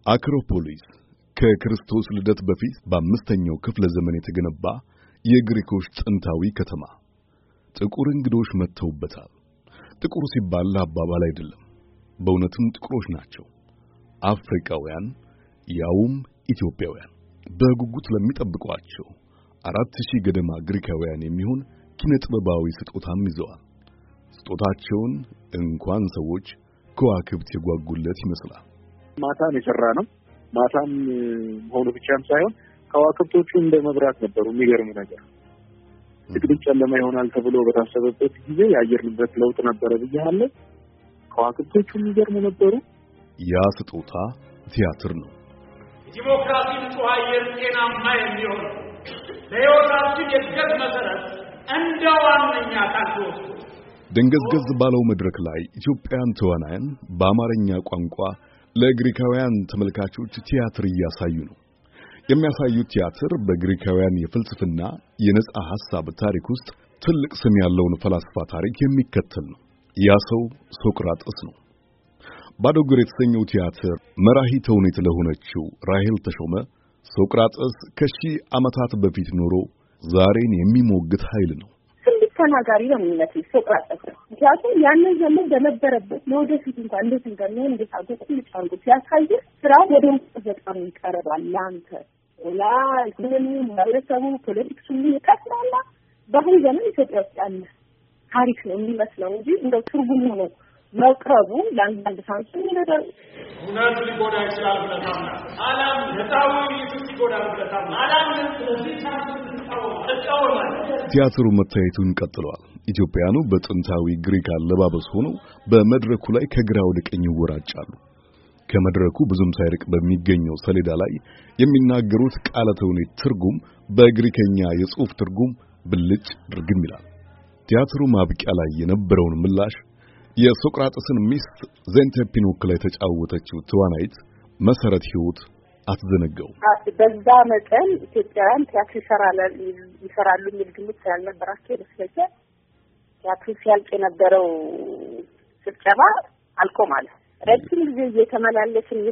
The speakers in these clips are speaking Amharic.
አክሮፖሊስ ከክርስቶስ ልደት በፊት በአምስተኛው ክፍለ ዘመን የተገነባ የግሪኮች ጥንታዊ ከተማ። ጥቁር እንግዶች መጥተውበታል። ጥቁር ሲባል አባባል አይደለም፣ በእውነትም ጥቁሮች ናቸው። አፍሪካውያን ያውም ኢትዮጵያውያን በጉጉት ለሚጠብቋቸው 4000 ገደማ ግሪካውያን የሚሆን ኪነጥበባዊ ስጦታም ይዘዋል። ስጦታቸውን እንኳን ሰዎች ከዋክብት የጓጉለት ይመስላል። ማታን የሰራ ነው። ማታም ሆኖ ብቻም ሳይሆን ከዋክብቶቹ እንደ መብራት ነበሩ። የሚገርም ነገር ጥቅጥቅ ጨለማ ይሆናል ተብሎ በታሰበበት ጊዜ የአየር ንብረት ለውጥ ነበረ ብያለሁ። ከዋክብቶቹ የሚገርሙ ነበሩ። ያ ስጦታ ቲያትር ነው። ዲሞክራሲ ንጹህ አየር ጤናማ የሚሆን ለሕይወታችን የእድገት መሰረት እንደ ዋነኛ ታልፎት ደንገዝገዝ ባለው መድረክ ላይ ኢትዮጵያውያን ተዋናያን በአማርኛ ቋንቋ ለግሪካውያን ተመልካቾች ቲያትር እያሳዩ ነው። የሚያሳዩት ቲያትር በግሪካውያን የፍልስፍና የነጻ ሐሳብ ታሪክ ውስጥ ትልቅ ስም ያለውን ፈላስፋ ታሪክ የሚከተል ነው። ያ ሰው ሶቅራጥስ ነው። ባዶ እግር የተሰኘው ቲያትር መራሂ ተውኔት ለሆነችው ራሄል ተሾመ ሶቅራጥስ ከሺህ ዓመታት በፊት ኖሮ ዛሬን የሚሞግት ኃይል ነው። ተናጋሪ ነው የሚመስል ሶቅራጥስ። ምክንያቱም ያንን ዘመን በነበረበት ለወደፊት እንኳን እንዴት እንደሚሆን እንዴት አድርጎ ሊጫንጉ ሲያሳይ ስራ ወደ ውስጥ በጣም ይቀርባል። ለአንተ ላ ኢኮኖሚ ማህበረሰቡ ፖለቲክሱ ይከፍላል። በአሁኑ ዘመን ኢትዮጵያ ውስጥ ያለ ታሪክ ነው የሚመስለው እንጂ እንደው ትርጉም ሆኖ መቅረቡ ለአንዳንድ ሳንሱን ይነዳል። እውነት ሊጎዳ ይችላል ብለህ ታምናለህ? አላም ነፃው ኢየሱስ ሊጎዳ ብለህ ታምናለህ? አላም ስለዚህ ቲያትሩ መታየቱን ቀጥሏል። ኢትዮጵያኑ በጥንታዊ ግሪክ አለባበስ ሆነው በመድረኩ ላይ ከግራ ወደ ቀኝ ይወራጫሉ። ከመድረኩ ብዙም ሳይርቅ በሚገኘው ሰሌዳ ላይ የሚናገሩት ቃለ ተውኔት ትርጉም በግሪከኛ የጽሑፍ ትርጉም ብልጭ ድርግም ይላል። ቲያትሩ ማብቂያ ላይ የነበረውን ምላሽ የሶቅራጥስን ሚስት ዜንቴፒን ወክላ የተጫወተችው ተዋናይት መሰረት ህይወት አትዘነጋው። በዛ መጠን ኢትዮጵያውያን ቲያትር ይሰራሉ የሚል ግምት ስላልነበራቸው ይመስለኛል ቲያትሩ ሲያልቅ የነበረው ስብሰባ አልቆ ማለት ረጅም ጊዜ እየተመላለስን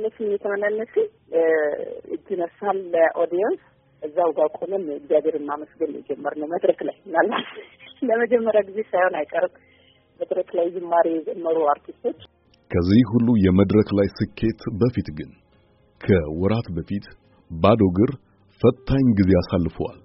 እጅነሳል ኦዲየንስ እዛው ጋር ቆመን እግዚአብሔርን ማመስገን የጀመርነው መድረክ ላይ ምናልባት ለመጀመሪያ ጊዜ ሳይሆን አይቀርም መድረክ ላይ ዝማሬ የዘመሩ አርቲስቶች። ከዚህ ሁሉ የመድረክ ላይ ስኬት በፊት ግን ከወራት በፊት ባዶ እግር ፈታኝ ጊዜ አሳልፈዋል።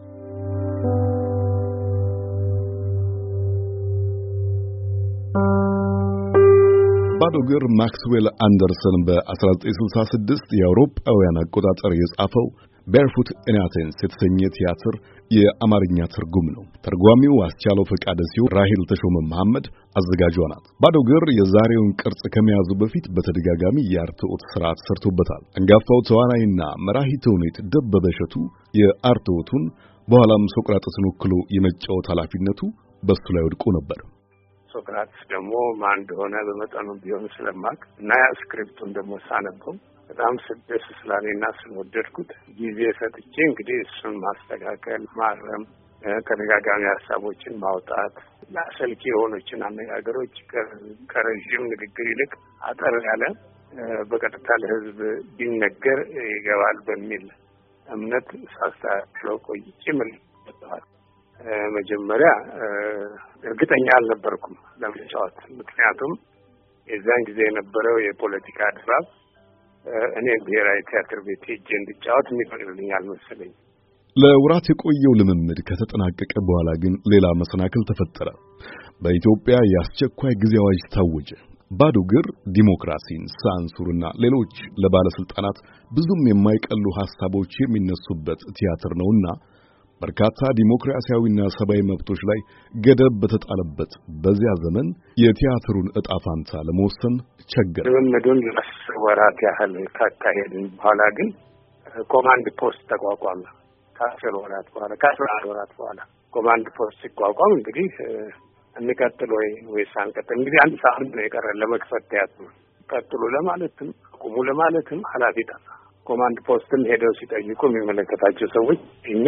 ባዶ እግር ማክስዌል አንደርሰን በ1966 የአውሮፓውያን አቆጣጠር የጻፈው ቤርፉት ኢን አቴንስ የተሰኘ ቲያትር የአማርኛ ትርጉም ነው። ተርጓሚው አስቻለው ፈቃደ ሲሆን ራሄል ተሾመ መሐመድ አዘጋጇ ናት። ባዶ እግር የዛሬውን ቅርጽ ከመያዙ በፊት በተደጋጋሚ የአርትዖት ስራ ተሰርቶበታል። አንጋፋው ተዋናይና መራሂ ተውኔት ደበበ እሸቱ የአርትዖቱን በኋላም ሶቅራጥስን ወክሎ የመጫወት ኃላፊነቱ በሱ ላይ ወድቆ ነበር። ሶቅራጥስ ደግሞ ማን እንደሆነ በመጠኑ ቢሆን ስለማቅ እና ስክሪፕቱን ደግሞ ሳነበው በጣም ደስ ስላለኝና ስለወደድኩት ጊዜ ሰጥቼ እንግዲህ እሱን ማስተካከል፣ ማረም፣ ተደጋጋሚ ሀሳቦችን ማውጣት፣ ለአሰልቺ የሆኑችን አነጋገሮች ከረዥም ንግግር ይልቅ አጠር ያለ በቀጥታ ለሕዝብ ቢነገር ይገባል በሚል እምነት ሳስተካክለው ቆይቼ መልሰዋል። መጀመሪያ እርግጠኛ አልነበርኩም ለመጫወት። ምክንያቱም የዛን ጊዜ የነበረው የፖለቲካ ድባብ እኔ ብሔራዊ ቲያትር ቤት ሄጄ እንድጫወት የሚፈቅድልኝ አልመሰለኝም። ለወራት የቆየው ልምምድ ከተጠናቀቀ በኋላ ግን ሌላ መሰናክል ተፈጠረ። በኢትዮጵያ የአስቸኳይ ጊዜ አዋጅ ታወጀ። ባዶ እግር ዲሞክራሲን፣ ሳንሱርና ሌሎች ለባለስልጣናት ብዙም የማይቀሉ ሐሳቦች የሚነሱበት ቲያትር ነውና በርካታ ዲሞክራሲያዊና ሰብአዊ መብቶች ላይ ገደብ በተጣለበት በዚያ ዘመን የቲያትሩን ዕጣ ፋንታ ለመወሰን ቸገረ። ልምምዱን ለ10 ወራት ያህል ካካሄድን በኋላ ግን ኮማንድ ፖስት ተቋቋመ። ከ11 ወራት በኋላ ኮማንድ ፖስት ሲቋቋም እንግዲህ እንቀጥል ወይስ አንቀጥል? እንግዲህ አንድ ሳምንት ነው የቀረን ለመክፈት ቲያትሩ። ቀጥሉ ለማለትም ቁሙ ለማለትም ኃላፊ ጠፋ። ኮማንድ ፖስትን ሄደው ሲጠይቁ የሚመለከታቸው ሰዎች እኛ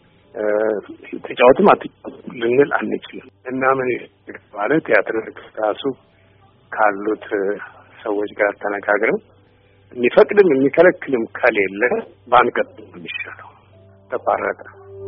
ተጫወትም አትጫወትም ልንል አንችልም እና ምን ማለት ቲያትር ራሱ ካሉት ሰዎች ጋር ተነጋግረን የሚፈቅድም የሚከለክልም ከሌለ ባንቀጥል የሚሻለው። ተቋረጠ።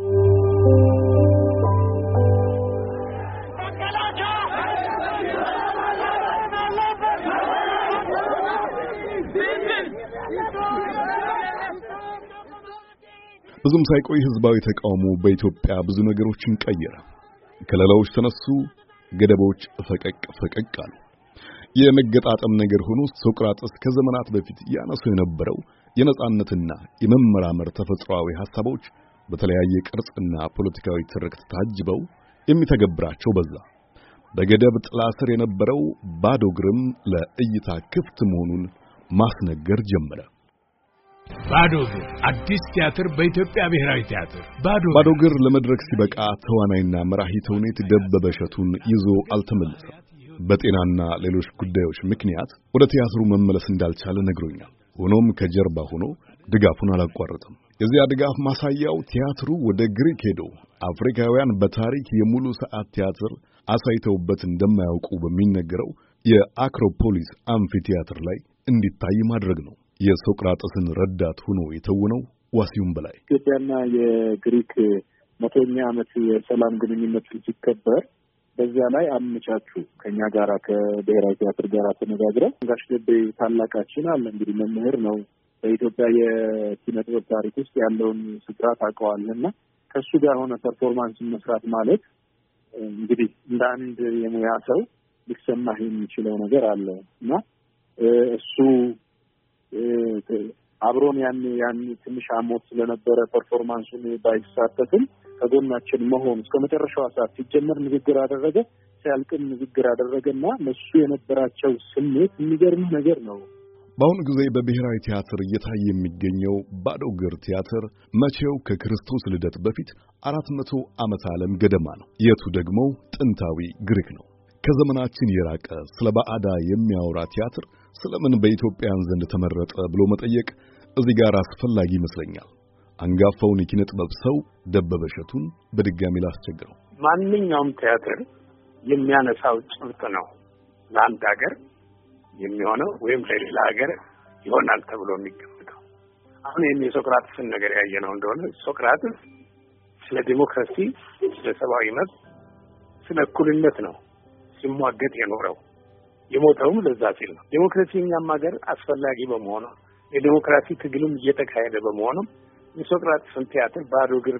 ብዙም ሳይቆይ ህዝባዊ ተቃውሞ በኢትዮጵያ ብዙ ነገሮችን ቀየረ። ከለላዎች ተነሱ፣ ገደቦች ፈቀቅ አሉ። የመገጣጠም ነገር ሆኖ ሶቅራጥስ ከዘመናት በፊት ያነሱ የነበረው የነጻነትና የመመራመር ተፈጥሯዊ ሐሳቦች በተለያየ ቅርጽና ፖለቲካዊ ትርክት ታጅበው የሚተገብራቸው በዛ። በገደብ ጥላ ስር የነበረው ባዶ እግርም ለእይታ ክፍት መሆኑን ማስነገር ጀመረ። ባዶ እግር አዲስ ቲያትር በኢትዮጵያ ብሔራዊ ቲያትር። ባዶ እግር ለመድረክ ሲበቃ ተዋናይና መራሂ ተውኔት ደበበ እሸቱን ይዞ አልተመለሰም። በጤናና ሌሎች ጉዳዮች ምክንያት ወደ ቲያትሩ መመለስ እንዳልቻለ ነግሮኛል። ሆኖም ከጀርባ ሆኖ ድጋፉን አላቋረጠም። የዚያ ድጋፍ ማሳያው ቲያትሩ ወደ ግሪክ ሄዶ አፍሪካውያን በታሪክ የሙሉ ሰዓት ቲያትር አሳይተውበት እንደማያውቁ በሚነገረው የአክሮፖሊስ አምፊ ቲያትር ላይ እንዲታይ ማድረግ ነው። የሶቅራጥስን ረዳት ሆኖ የተወነው ዋሲሁን በላይ ኢትዮጵያና የግሪክ 100ኛ ዓመት የሰላም ግንኙነት ሲከበር በዚያ ላይ አመቻቹ ከኛ ጋራ ከብሔራዊ ቲያትር ጋር ተነጋግረን ጋሽ ደቤ ታላቃችን አለ እንግዲህ መምህር ነው። በኢትዮጵያ የኪነ ጥበብ ታሪክ ውስጥ ያለውን ስፍራ ታውቀዋለና ከሱ ጋር ሆነ ፐርፎርማንስ መስራት ማለት እንግዲህ እንደ አንድ የሙያ ሰው ሊሰማህ የሚችለው ነገር አለ እና እሱ አብሮን ያን ትንሽ አሞት ስለነበረ ፐርፎርማንሱን ባይሳተፍም ከጎናችን መሆን እስከ መጨረሻው ሰዓት ሲጀመር ንግግር አደረገ፣ ሲያልቅም ንግግር አደረገና ለሱ የነበራቸው ስሜት የሚገርም ነገር ነው። በአሁኑ ጊዜ በብሔራዊ ቲያትር እየታየ የሚገኘው ባዶ እግር ቲያትር መቼው ከክርስቶስ ልደት በፊት 400 ዓመት ዓለም ገደማ ነው። የቱ ደግሞ ጥንታዊ ግሪክ ነው። ከዘመናችን የራቀ ስለ ባዕዳ የሚያወራ ቲያትር ስለምን በኢትዮጵያን ዘንድ ተመረጠ ብሎ መጠየቅ እዚህ ጋር አስፈላጊ ይመስለኛል። አንጋፋውን የኪነ ጥበብ ሰው ደበበ እሸቱን በድጋሚ ላስቸግረው። ማንኛውም ቲያትር የሚያነሳው ጭብጥ ነው ለአንድ ሀገር የሚሆነው ወይም ለሌላ ሀገር ይሆናል ተብሎ የሚገመተው። አሁን የሶቅራጥስን ነገር ያየነው እንደሆነ ሶቅራጥስ ስለ ዲሞክራሲ፣ ስለ ሰብአዊ መብት፣ ስለ እኩልነት ነው ሲሟገት የኖረው። የሞተውም ለዛ ሲል ነው። ዲሞክራሲ እኛም ሀገር አስፈላጊ በመሆኑ የዲሞክራሲ ትግልም እየተካሄደ በመሆኑ የሶቅራጥስን ቲያትር ባዶ እግር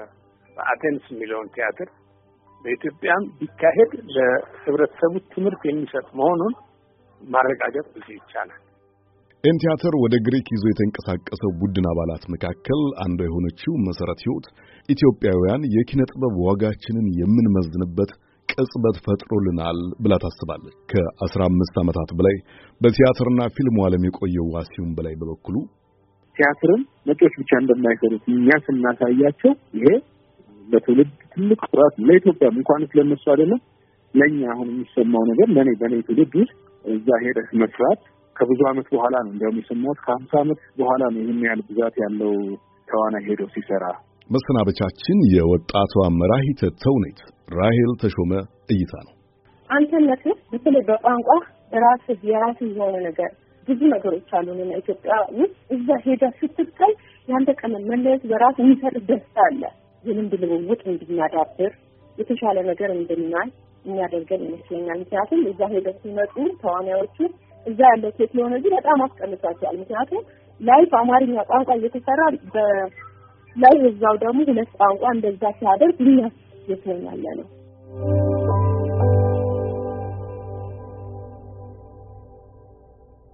በአቴንስ የሚለውን ቲያትር በኢትዮጵያም ቢካሄድ ለህብረተሰቡ ትምህርት የሚሰጥ መሆኑን ማረጋገጥ ይቻላል። ይህን ቲያትር ወደ ግሪክ ይዞ የተንቀሳቀሰው ቡድን አባላት መካከል አንዷ የሆነችው መሰረት ህይወት ኢትዮጵያውያን የኪነ ጥበብ ዋጋችንን የምንመዝንበት ቅጽበት ፈጥሮልናል ብላ ታስባለች። ከ15 ዓመታት በላይ በቲያትርና ፊልም ዓለም የቆየው ዋሲሁን በላይ በበኩሉ ቲያትርን ነጮች ብቻ እንደማይሰሩት እኛ ስናሳያቸው ይሄ ለትውልድ ትልቅ ኩራት ለኢትዮጵያም እንኳን ስለነሱ አይደለም ለኛ አሁን የሚሰማው ነገር በኔ ትውልድ ውስጥ እዛ ሄደህ መስራት ከብዙ ዓመት በኋላ ነው እንደውም የሰማሁት ከ50 ዓመት በኋላ ነው ይሄን ያህል ብዛት ያለው ተዋናይ ሄዶ ሲሰራ። መሰናበቻችን የወጣቷ መራሂተ ተውኔት ራሄል ተሾመ እይታ ነው። አንተነት በተለይ በቋንቋ የራስህ የሆነ ነገር ብዙ ነገሮች አሉና ኢትዮጵያ ውስጥ እዛ ሄዳ ስትታይ ያንተ ቀመን መለየት በራስ የሚሰጥ ደስታ አለ። የልምድ ልውውጥ እንድናዳብር የተሻለ ነገር እንድናይ የሚያደርገን ይመስለኛል። ምክንያቱም እዛ ሄደው ሲመጡ ተዋናዮቹ እዛ ያለው ቴክኖሎጂ በጣም አስቀምጧቸዋል። ምክንያቱም ላይ በአማርኛ ቋንቋ እየተሰራ ላይ እዛው ደግሞ ሁለት ቋንቋ እንደዛ ሲያደርግ ሊያስ ይተኛል ነው።